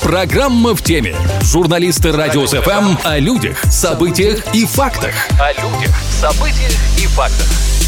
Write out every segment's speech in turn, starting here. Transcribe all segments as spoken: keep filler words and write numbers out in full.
Программа в теме. Журналисты Радио СФМ о людях, событиях и фактах. О людях, событиях и фактах.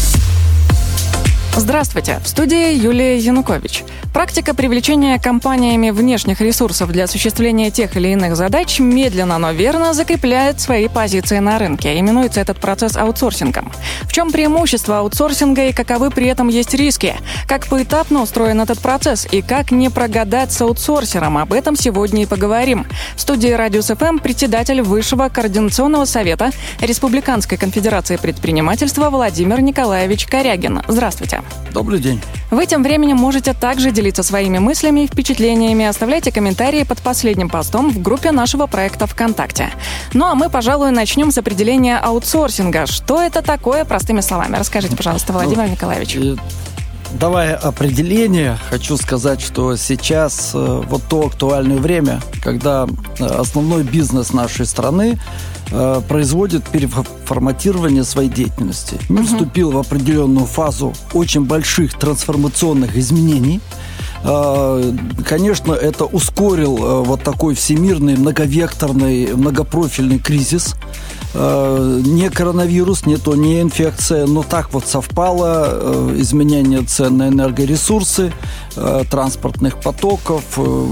Здравствуйте, в студии Юлия Янукович. Практика привлечения компаниями внешних ресурсов для осуществления тех или иных задач медленно, но верно закрепляет свои позиции на рынке. Именуется этот процесс аутсорсингом. В чем преимущество аутсорсинга и каковы при этом есть риски? Как поэтапно устроен этот процесс и как не прогадать с аутсорсером? Об этом сегодня и поговорим. В студии Радио СФМ председатель Высшего координационного совета Республиканской конфедерации предпринимательства Владимир Николаевич Корягин. Здравствуйте. Добрый день. Вы тем временем можете также делиться своими мыслями и впечатлениями. Оставляйте комментарии под последним постом в группе нашего проекта ВКонтакте. Ну а мы, пожалуй, начнем с определения аутсорсинга. Что это такое, простыми словами? Расскажите, пожалуйста, Владимир ну, Николаевич. Давая определение, хочу сказать, что сейчас вот то актуальное время, когда основной бизнес нашей страны производит переформатирование своей деятельности. Мир uh-huh. вступил в определенную фазу очень больших трансформационных изменений. Конечно, это ускорил вот такой всемирный, многовекторный, многопрофильный кризис. Не коронавирус, не то не инфекция, но так вот совпало изменение цен на энергоресурсы, транспортных потоков,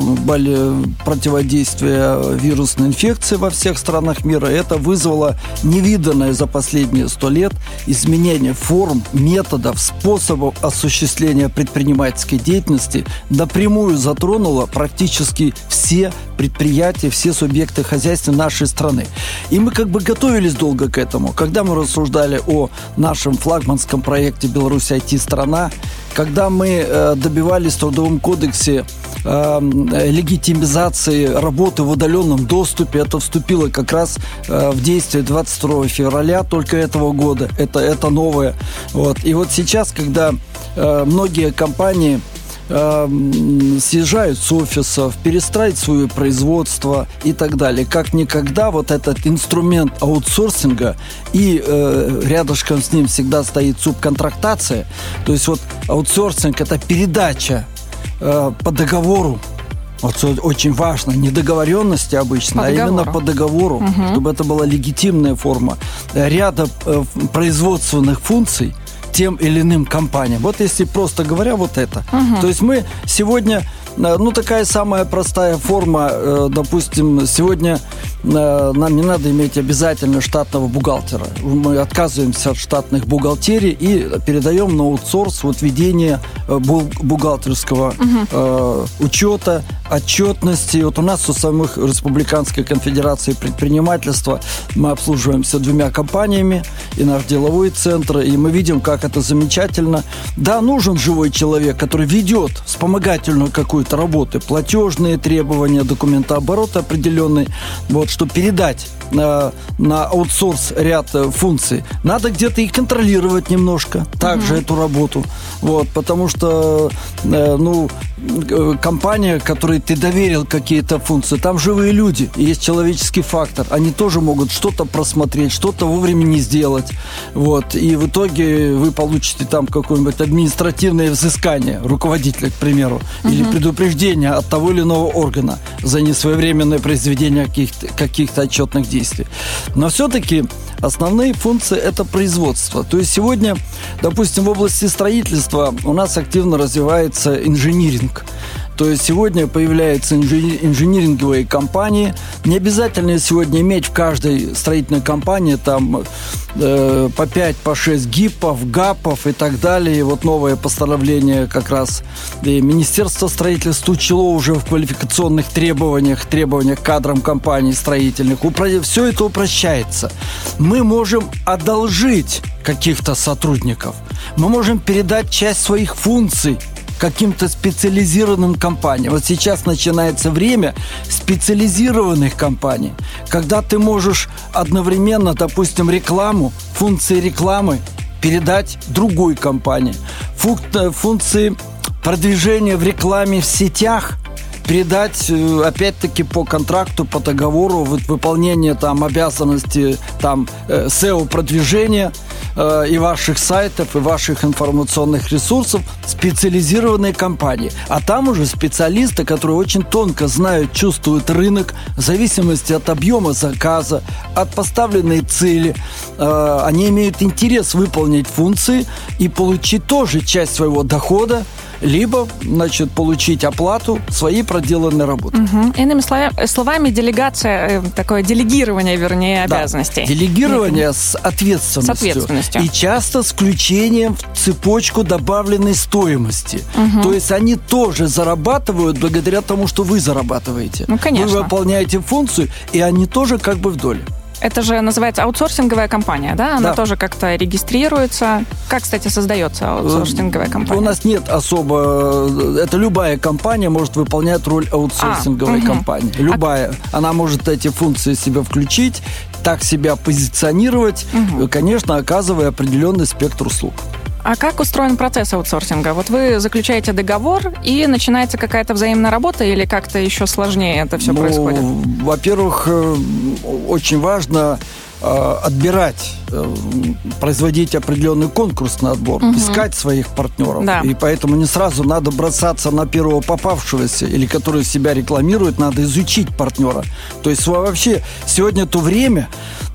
противодействие вирусной инфекции во всех странах мира. Это вызвало невиданное за последние сто лет изменение форм, методов, способов осуществления предпринимательской деятельности, напрямую затронуло практически все предприятия, все субъекты хозяйства нашей страны. И мы как бы готовились долго к этому. Когда мы рассуждали о нашем флагманском проекте «Беларусь ай ти-страна», когда мы э, добивались в Трудовом кодексе э, легитимизации работы в удаленном доступе, это вступило как раз э, в действие двадцать второго февраля только этого года. Это, это новое. Вот. И вот сейчас, когда э, многие компании съезжают с офисов, перестраивать свое производство и так далее. Как никогда вот этот инструмент аутсорсинга и э, рядышком с ним всегда стоит субконтрактация. То есть вот аутсорсинг – это передача э, по договору. Вот очень важно, не договоренности обычно, по а договору. Именно по договору, угу. чтобы это была легитимная форма ряда э, производственных функций тем или иным компаниям. Вот если просто говоря, вот это. Угу. То есть мы сегодня, ну, такая самая простая форма, допустим, сегодня нам не надо иметь обязательно штатного бухгалтера. Мы отказываемся от штатных бухгалтерий и передаем на аутсорс вот ведение бухгалтерского угу. учета, отчетности. Вот у нас у самых Республиканской конфедерации предпринимательства мы обслуживаемся двумя компаниями, и наш деловой центр, и мы видим, как это замечательно. Да, нужен живой человек, который ведет вспомогательную какую-то работу, платежные требования, документооборот определенный, вот, чтобы передать на, на аутсорс ряд функций. Надо где-то и контролировать немножко также mm-hmm. эту работу. Вот, потому что э, ну, компания, которой ты доверил какие-то функции, там живые люди, есть человеческий фактор. Они тоже могут что-то просмотреть, что-то вовремя не сделать. Вот, и в итоге вы получите там какое-нибудь административное взыскание руководителя, к примеру, mm-hmm. или предупреждение от того или иного органа за несвоевременное произведение каких-то, каких-то отчетных действий. Но все-таки основные функции – это производство. То есть сегодня, допустим, в области строительства у нас активно развивается инжиниринг. То есть сегодня появляются инжиниринговые компании. Не обязательно сегодня иметь в каждой строительной компании там э, по пять, по шесть гипов, гапов и так далее. И вот новое постановление как раз и Министерство строительства учило уже в квалификационных требованиях, требованиях к кадрам компаний строительных. Упро... Все это упрощается. Мы можем одолжить каких-то сотрудников. Мы можем передать часть своих функций каким-то специализированным компаниям. Вот сейчас начинается время специализированных компаний, когда ты можешь одновременно, допустим, рекламу, функции рекламы передать другой компании, функции продвижения в рекламе в сетях передать, опять-таки, по контракту, по договору, выполнение там обязанностей там эс и о-продвижения э, и ваших сайтов, и ваших информационных ресурсов специализированные компании. А там уже специалисты, которые очень тонко знают, чувствуют рынок в зависимости от объема заказа, от поставленной цели. Э, они имеют интерес выполнить функции и получить тоже часть своего дохода, либо, значит, получить оплату своей проделанной работы. Угу. Иными словами, словами, делегация, такое делегирование, вернее, обязанностей. Да. Делегирование с ответственностью. С ответственностью. И часто с включением в цепочку добавленной стоимости. Угу. То есть они тоже зарабатывают благодаря тому, что вы зарабатываете. Ну, конечно. Вы выполняете функцию, и они тоже как бы в доле. Это же называется аутсорсинговая компания, да? Она да. тоже как-то регистрируется. Как, кстати, создается аутсорсинговая компания? У нас нет особо... Это любая компания может выполнять роль аутсорсинговой а, компании. Угу. Любая. Она может эти функции в себя включить, так себя позиционировать, угу. конечно, оказывая определенный спектр услуг. А как устроен процесс аутсорсинга? Вот вы заключаете договор, и начинается какая-то взаимная работа, или как-то еще сложнее это все ну, происходит? Во-первых, очень важно отбирать, производить определенный конкурсный отбор, угу. искать своих партнеров. Да. И поэтому не сразу надо бросаться на первого попавшегося или который себя рекламирует, надо изучить партнера. То есть вообще сегодня то время,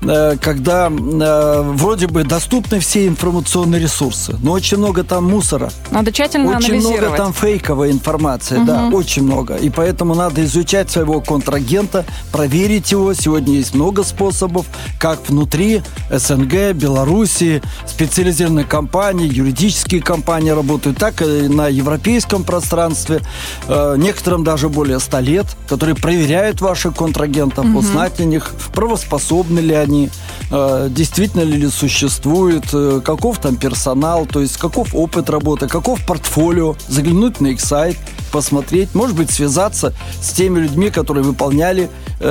когда вроде бы доступны все информационные ресурсы, но очень много там мусора. Надо тщательно очень анализировать. Очень много там фейковой информации, угу. да, очень много. И поэтому надо изучать своего контрагента, проверить его. Сегодня есть много способов, как внутри СНГ, Белоруссии, специализированные компании, юридические компании работают, так и на европейском пространстве. Некоторым даже более ста лет, которые проверяют ваших контрагентов, угу. узнать о них, правоспособны ли они, действительно ли существует, каков там персонал, то есть каков опыт работы, каков портфолио, заглянуть на их сайт, посмотреть, может быть, связаться с теми людьми, которые выполняли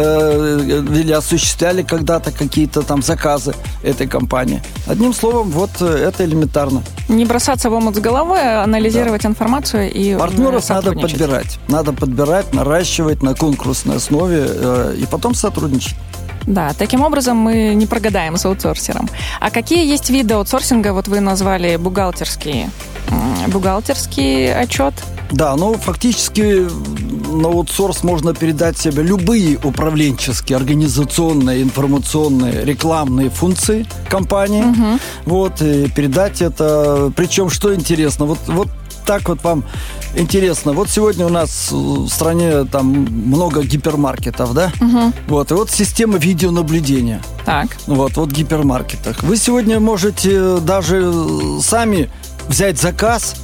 э, или осуществляли когда-то какие-то там заказы этой компании. Одним словом, вот это элементарно. Не бросаться в омут с головой, а анализировать да. информацию и партнеров надо подбирать. Надо подбирать, наращивать на конкурсной основе э, и потом сотрудничать. Да, таким образом мы не прогадаем с аутсорсером. А какие есть виды аутсорсинга? Вот вы назвали бухгалтерский, бухгалтерский отчет. Да, ну фактически на аутсорс можно передать себе любые управленческие, организационные, информационные, рекламные функции компании. Угу. Вот, и передать это. Причем, что интересно, вот, вот так вот вам интересно. Вот сегодня у нас в стране там много гипермаркетов, да? Угу. Вот, и вот система видеонаблюдения. Так. Вот, вот в гипермаркетах. Вы сегодня можете даже сами взять заказ,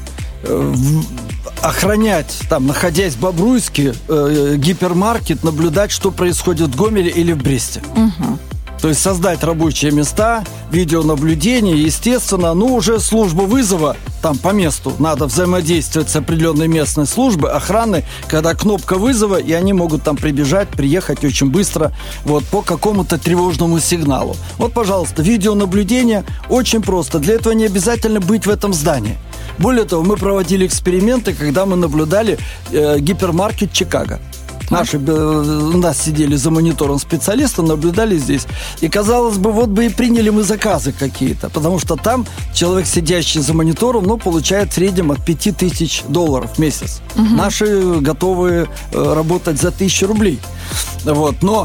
охранять, там, находясь в Бобруйске, э, гипермаркет, наблюдать, что происходит в Гомеле или в Бресте. Угу. То есть создать рабочие места, видеонаблюдение, естественно, ну, уже служба вызова, там, по месту, надо взаимодействовать с определенной местной службой, охраны, когда кнопка вызова, и они могут там прибежать, приехать очень быстро, вот, по какому-то тревожному сигналу. Вот, пожалуйста, видеонаблюдение очень просто. Для этого не обязательно быть в этом здании. Более того, мы проводили эксперименты, когда мы наблюдали э, гипермаркет Чикаго. Наши, э, у нас сидели за монитором специалисты, наблюдали здесь. И, казалось бы, вот бы и приняли мы заказы какие-то. Потому что там человек, сидящий за монитором, ну, получает в среднем от пяти тысяч долларов в месяц. Угу. Наши готовы э, работать за тысячу рублей. Вот. Но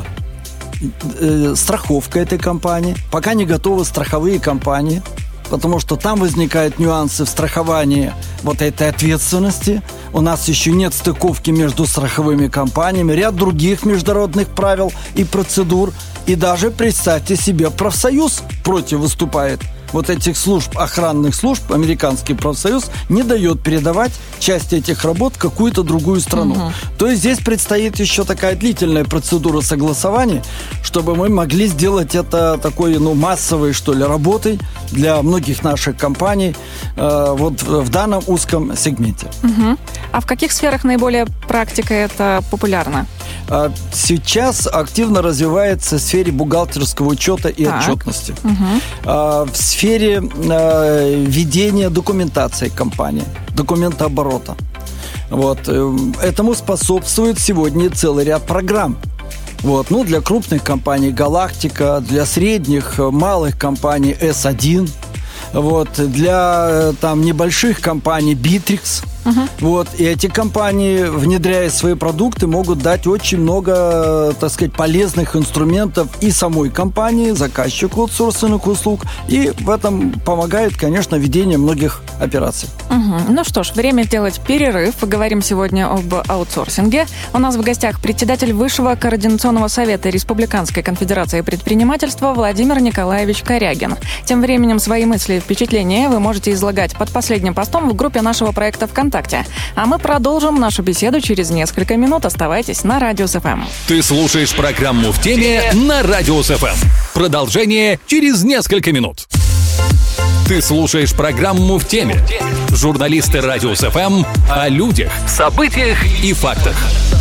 э, страховка этой компании, пока не готовы страховые компании, потому что там возникают нюансы в страховании вот этой ответственности. У нас еще нет стыковки между страховыми компаниями, ряд других международных правил и процедур. И даже, представьте себе, профсоюз против выступает. Вот этих служб, охранных служб, американский профсоюз не дает передавать часть этих работ в какую-то другую страну. Угу. То есть здесь предстоит еще такая длительная процедура согласования, чтобы мы могли сделать это такой, ну, массовой, что ли, работой для многих наших компаний э, вот в данном узком сегменте. Угу. А в каких сферах наиболее практика это популярна? Сейчас активно развивается в сфере бухгалтерского учета и так. отчетности. Угу. В сфере ведения документации компании, документооборота. Вот. Этому способствует сегодня целый ряд программ. Вот. Ну, для крупных компаний «Галактика», для средних, малых компаний «эс один». Вот, для там небольших компаний Bittrex. Uh-huh. Вот, и эти компании, внедряя свои продукты, могут дать очень много, так сказать, полезных инструментов и самой компании, заказчику аутсорсинговых услуг, и в этом помогает, конечно, ведение многих операций. Uh-huh. Ну что ж, время сделать перерыв. Говорим сегодня об аутсорсинге. У нас в гостях председатель Высшего координационного совета Республиканской конфедерации предпринимательства Владимир Николаевич Корягин. Тем временем свои мысли и впечатления вы можете излагать под последним постом в группе нашего проекта ВКонтакте. А мы продолжим нашу беседу через несколько минут. Оставайтесь на Радио СФМ. Ты слушаешь программу «В теме» на Радио СФМ. Продолжение через несколько минут. Ты слушаешь программу «В теме». Журналисты Радио СФМ о людях, событиях и фактах.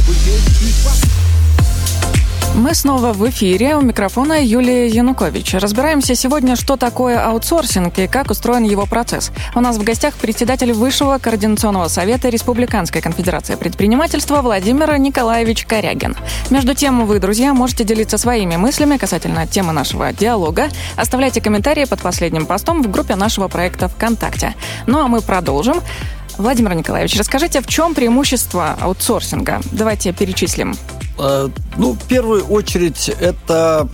Мы снова в эфире. У микрофона Юлия Янукович. Разбираемся сегодня, что такое аутсорсинг и как устроен его процесс. У нас в гостях председатель Высшего координационного совета Республиканской конфедерации предпринимательства Владимир Николаевич Корягин. Между тем, вы, друзья, можете делиться своими мыслями касательно темы нашего диалога. Оставляйте комментарии под последним постом в группе нашего проекта ВКонтакте. Ну а мы продолжим. Владимир Николаевич, расскажите, в чем преимущество аутсорсинга? Давайте перечислим. Ну, в первую очередь, это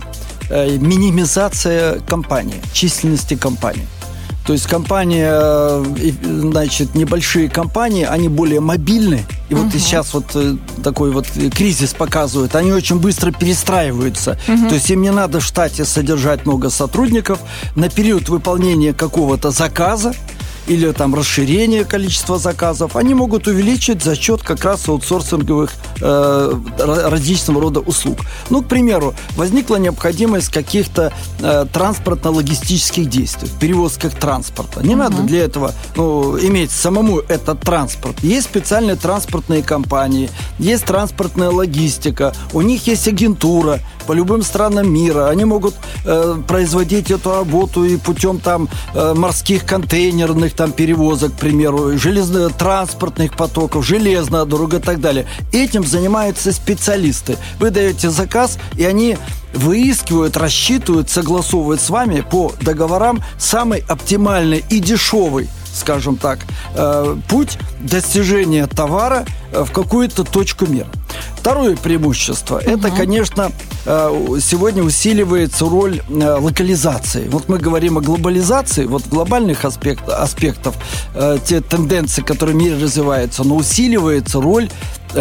минимизация компании, численности компании. То есть компания, значит, небольшие компании, они более мобильны. И вот uh-huh. и сейчас вот такой вот кризис показывает. Они очень быстро перестраиваются. Uh-huh. То есть им не надо в штате содержать много сотрудников. На период выполнения какого-то заказа или там расширение количества заказов, они могут увеличить за счет как раз аутсорсинговых э, различного рода услуг. Ну, к примеру, возникла необходимость каких-то э, транспортно-логистических действий, перевозках транспорта. Не uh-huh. надо для этого ну, иметь самому этот транспорт. Есть специальные транспортные компании, есть транспортная логистика, у них есть агентура по любым странам мира. Они могут э, производить эту работу и путем там э, морских контейнерных там перевозок, к примеру, железнотранспортных потоков, железная дорога и так далее. Этим занимаются специалисты. Вы даете заказ, и они выискивают, рассчитывают, согласовывают с вами по договорам самый оптимальный и дешевый, скажем так, э, путь достижения товара в какую-то точку мира. Второе преимущество, uh-huh. это, конечно, сегодня усиливается роль локализации. Вот мы говорим о глобализации, вот глобальных аспект, аспектов, те тенденции, которые в мире развиваются, но усиливается роль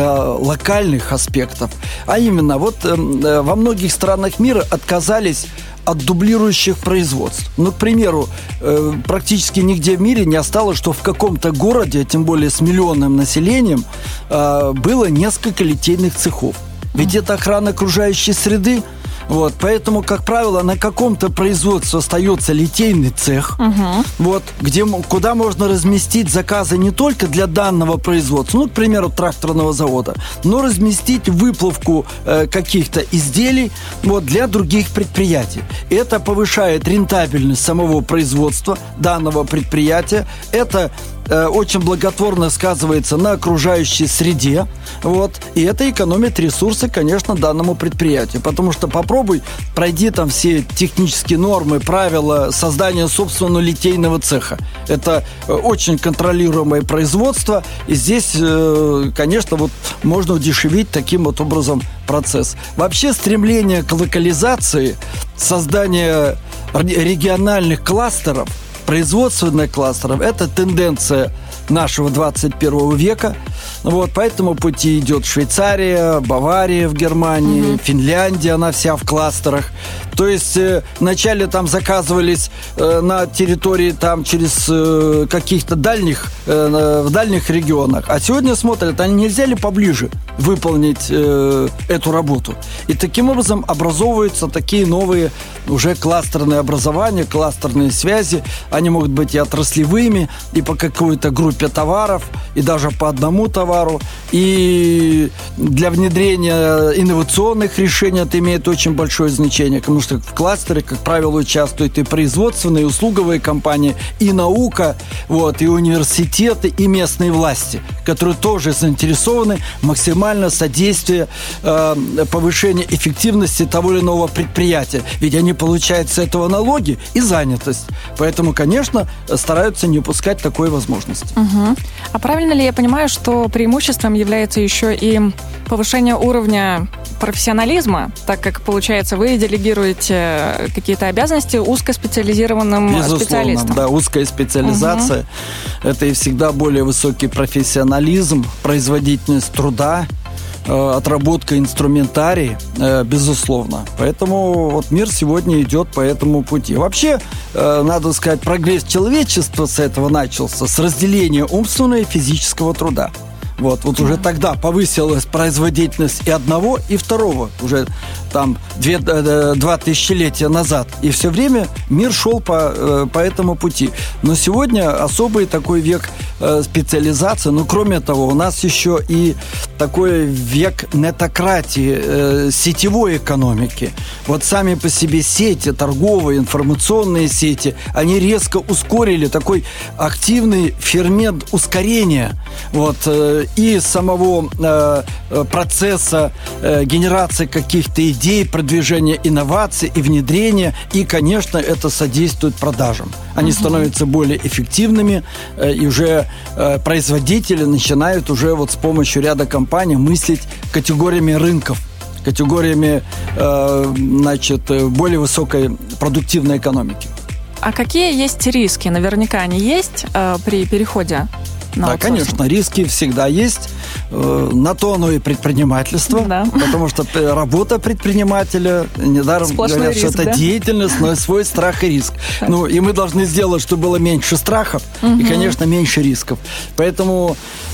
локальных аспектов. А именно, вот во многих странах мира отказались от дублирующих производств. Ну, к примеру, э, практически нигде в мире не осталось, что в каком-то городе, тем более с миллионным населением, э, было несколько литейных цехов. Ведь это охрана окружающей среды. Вот, поэтому, как правило, на каком-то производстве остается литейный цех, uh-huh. вот, где, куда можно разместить заказы не только для данного производства, ну, к примеру, тракторного завода, но разместить выплавку э, каких-то изделий вот, для других предприятий. Это повышает рентабельность самого производства данного предприятия. Это очень благотворно сказывается на окружающей среде, вот, и это экономит ресурсы, конечно, данному предприятию, потому что попробуй, пройди там все технические нормы, правила создания собственного литейного цеха. Это очень контролируемое производство, и здесь, конечно, вот можно удешевить таким вот образом процесс. Вообще стремление к локализации, создание региональных кластеров, производственных кластеров – это тенденция нашего двадцать первого века. Вот, по этому пути идет Швейцария, Бавария в Германии, mm-hmm. Финляндия, она вся в кластерах. То есть э, вначале там заказывались э, на территории там через э, каких-то дальних, э, в дальних регионах. А сегодня смотрят, а нельзя ли поближе выполнить э, эту работу. И таким образом образовываются такие новые уже кластерные образования, кластерные связи. Они могут быть и отраслевыми, и по какой-то группе товаров, и даже по одному товару. товару, и для внедрения инновационных решений это имеет очень большое значение, потому что в кластере, как правило, участвуют и производственные, и услуговые компании, и наука, вот, и университеты, и местные власти, которые тоже заинтересованы в максимальном содействии э, повышения эффективности того или иного предприятия. Ведь они получают с этого налоги и занятость. Поэтому, конечно, стараются не упускать такой возможности. Угу. А правильно ли я понимаю, что преимуществом является еще и повышение уровня профессионализма, так как, получается, вы делегируете какие-то обязанности узкоспециализированным Безусловно, специалистам? Да, узкая специализация. Угу. Это и всегда более высокий профессионализм, производительность труда, отработка инструментарий, безусловно. Поэтому вот мир сегодня идет по этому пути. Вообще, надо сказать, прогресс человечества с этого начался, с разделения умственного и физического труда. Вот, вот уже тогда повысилась производительность и одного, и второго, уже там две, два тысячелетия назад. И все время мир шел по, по этому пути. Но сегодня особый такой век специализации. Но кроме того, у нас еще и такой век нетократии, сетевой экономики. Вот сами по себе сети, торговые, информационные сети, они резко ускорили такой активный фермент ускорения. Вот, и самого э, процесса э, генерации каких-то идей, продвижения инноваций и внедрения. И, конечно, это содействует продажам. Они uh-huh. становятся более эффективными, э, и уже э, производители начинают уже вот с помощью ряда компаний мыслить категориями рынков, категориями э, значит, более высокой продуктивной экономики. А какие есть риски? Наверняка они есть э, при переходе? Да, конечно, риски всегда есть. На то оно и предпринимательство. Да. Потому что работа предпринимателя, недаром сплошной говорят, риск, что это да? деятельность, но и свой страх и риск. Так. Ну, и мы должны сделать, чтобы было меньше страхов угу. и, конечно, меньше рисков. Поэтому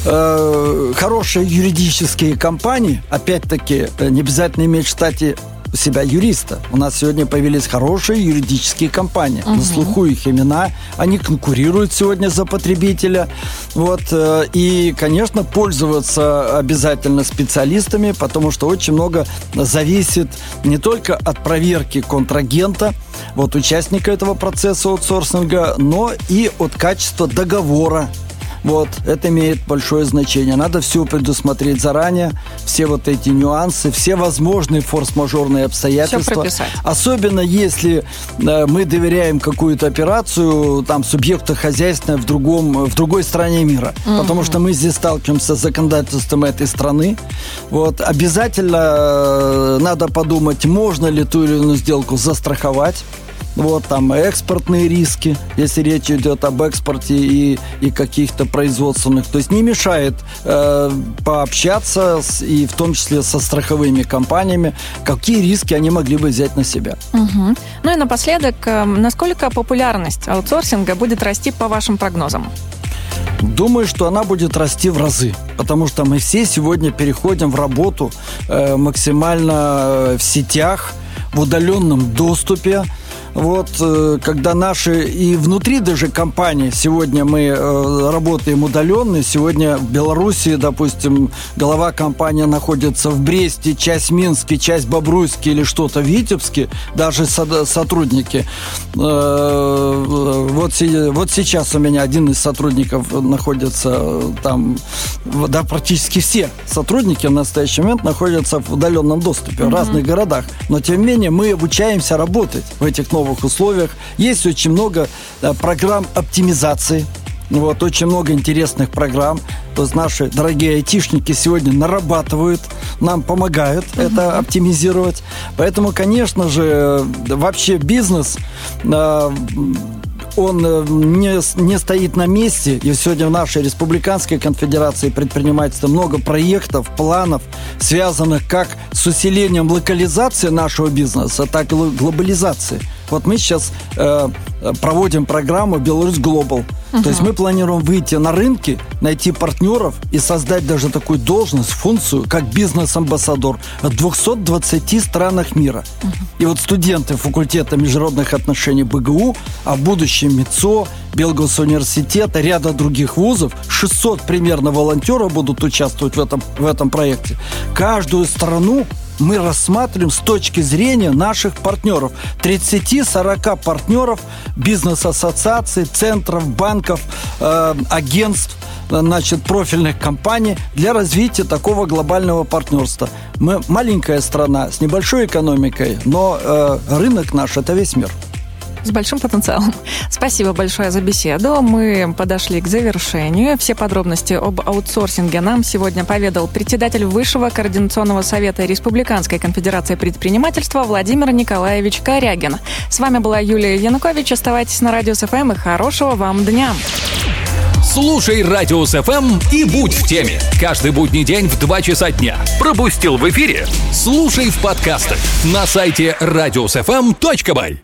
э, хорошие юридические компании, опять-таки, не обязательно иметь в штате у себя юриста. У нас сегодня появились хорошие юридические компании. Угу. На слуху их имена. Они конкурируют сегодня за потребителя. Вот. И, конечно, пользоваться обязательно специалистами, потому что очень много зависит не только от проверки контрагента, вот, участника этого процесса аутсорсинга, но и от качества договора. Вот, это имеет большое значение. Надо все предусмотреть заранее, все вот эти нюансы, все возможные форс-мажорные обстоятельства. Особенно если э, мы доверяем какую-то операцию там субъекту хозяйственного в другом, в другой стране мира. Mm-hmm. Потому что мы здесь сталкиваемся с законодательством этой страны. Вот, обязательно э, надо подумать, можно ли ту или иную сделку застраховать. Вот там экспортные риски, если речь идет об экспорте и, и каких-то производственных. То есть не мешает э, пообщаться с, и в том числе со страховыми компаниями, какие риски они могли бы взять на себя. Угу. Ну и напоследок, насколько популярность аутсорсинга будет расти по вашим прогнозам? Думаю, что она будет расти в разы, потому что мы все сегодня переходим в работу э, максимально в сетях, в удаленном доступе. Вот, когда наши и внутри даже компании, сегодня мы э, работаем удаленно, сегодня в Беларуси, допустим, голова компании находится в Бресте, часть в Минске, часть в Бобруйске или что-то в Витебске, даже со- сотрудники. Э, вот, си- вот сейчас у меня один из сотрудников находится там, да, практически все сотрудники в настоящий момент находятся в удаленном доступе mm-hmm. в разных городах, но тем не менее мы обучаемся работать в этих новых условиях. Есть очень много да, программ оптимизации. Вот, очень много интересных программ. То есть наши дорогие айтишники сегодня нарабатывают, нам помогают uh-huh. это оптимизировать. Поэтому, конечно же, вообще бизнес, он не, не стоит на месте. И сегодня в нашей Республиканской конфедерации предпринимательства много проектов, планов, связанных как с усилением локализации нашего бизнеса, так и глобализации. Вот мы сейчас э, проводим программу «Беларусь Глобал». Uh-huh. То есть мы планируем выйти на рынки, найти партнеров и создать даже такую должность, функцию, как бизнес-амбассадор в двухстах двадцати странах мира. Uh-huh. И вот студенты факультета международных отношений БГУ, а в будущем МИЦО, Белгосуниверситета, ряда других вузов, шестьсот примерно волонтеров будут участвовать в этом, в этом проекте. Каждую страну мы рассматриваем с точки зрения наших партнеров. тридцать-сорок партнеров, бизнес-ассоциаций, центров, банков, э, агентств, значит, профильных компаний для развития такого глобального партнерства. Мы маленькая страна с небольшой экономикой, но э, рынок наш – это весь мир. С большим потенциалом. Спасибо большое за беседу. Мы подошли к завершению. Все подробности об аутсорсинге нам сегодня поведал председатель Высшего координационного совета Республиканской конфедерации предпринимательства Владимир Николаевич Корягин. С вами была Юлия Янукович. Оставайтесь на Радио СФМ и хорошего вам дня. Слушай Радио СФМ и будь в теме. Каждый будний день в два часа дня. Пропустил в эфире? Слушай в подкастах на сайте радио эс эф эм точка бай.